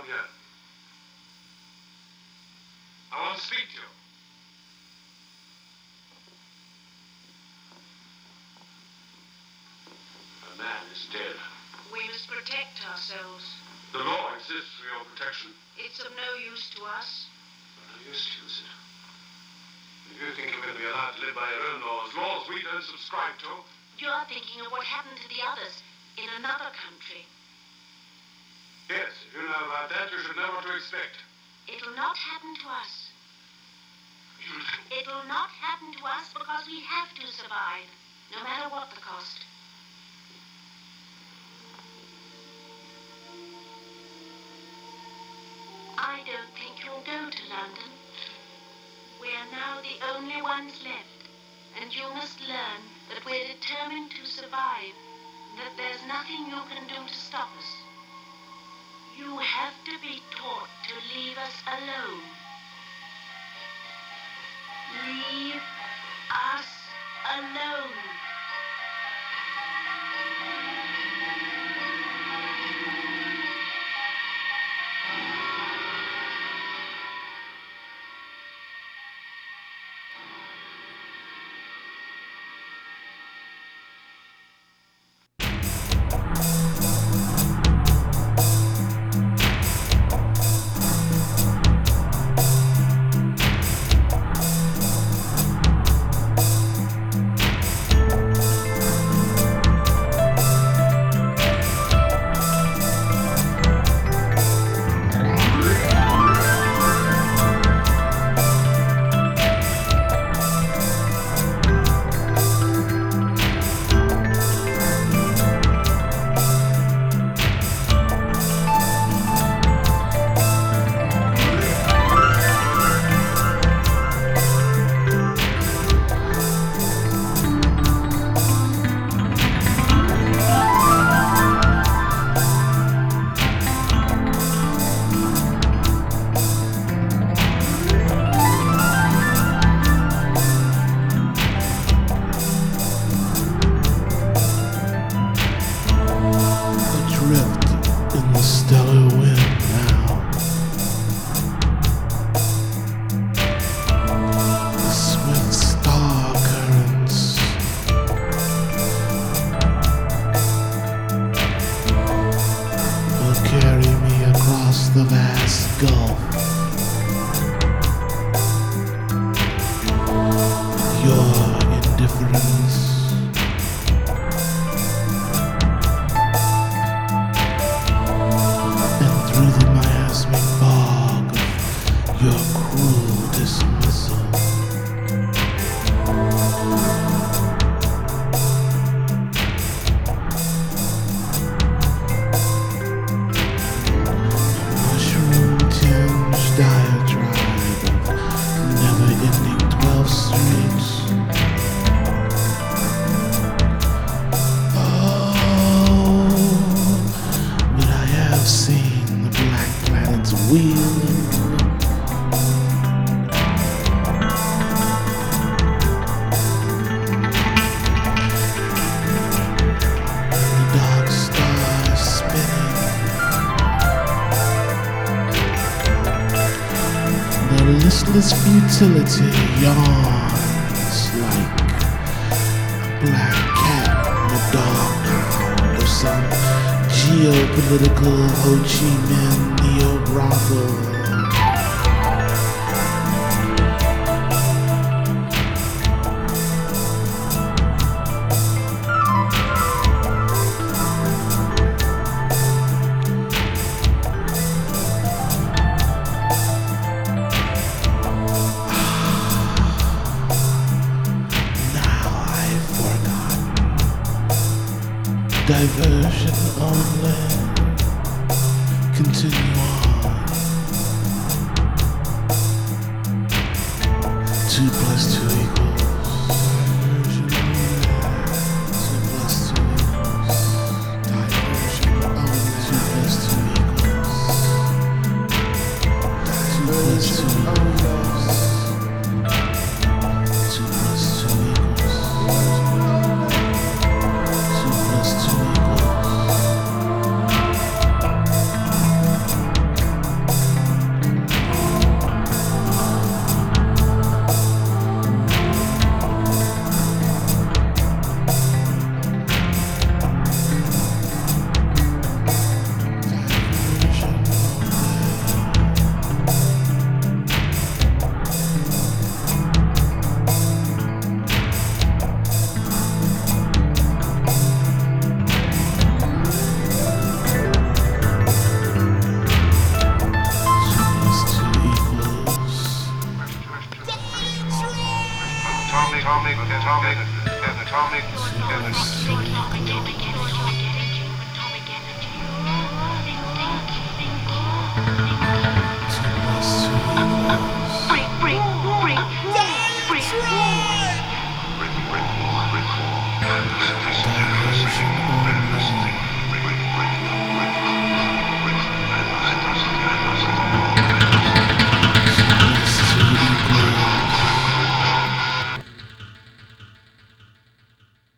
come here. I want to speak to you. A man is dead. We must protect ourselves. The law exists for your protection. It's of no use to us. No use to use it. If you think you're going to be allowed to live by your own laws we don't subscribe to. You're thinking of what happened to the others in another country. Yes, if you know about that, you should know what to expect. It'll not happen to us. It'll not happen to us because we have to survive, no matter what the cost. I don't think you'll go to London. We are now the only ones left, and you must learn that we're determined to survive, that there's nothing you can do to stop us. You have to be taught to leave us alone. Leave us alone. The vast gulf. Your indifference and through the miasmic fog of your cruel dismissal. Diatribe of never-ending 12 streets. Oh, but I have seen the black planet's wheel. The dark stars spinning. The listless futility yawns like a black cat in the dark hound of some geopolitical Ho Chi Minh neo-brothel. Diversion only. Continue on to play.